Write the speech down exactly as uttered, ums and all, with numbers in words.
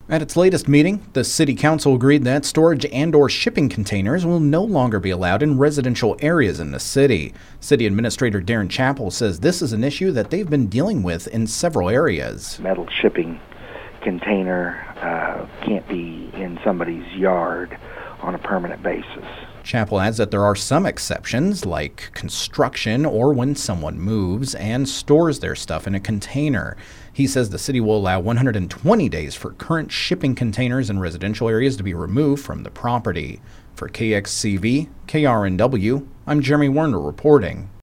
At its latest meeting, the City Council agreed that storage and or shipping containers will no longer be allowed in residential areas in the city. City Administrator Darren Chappell says this is an issue that they've been dealing with in several areas. Metal shipping container uh, can't be in somebody's yard on a permanent basis. Chappell adds that there are some exceptions, like construction or when someone moves and stores their stuff in a container. He says the city will allow one hundred twenty days for current shipping containers in residential areas to be removed from the property. For K X C V, K R N W, I'm Jeremy Werner reporting.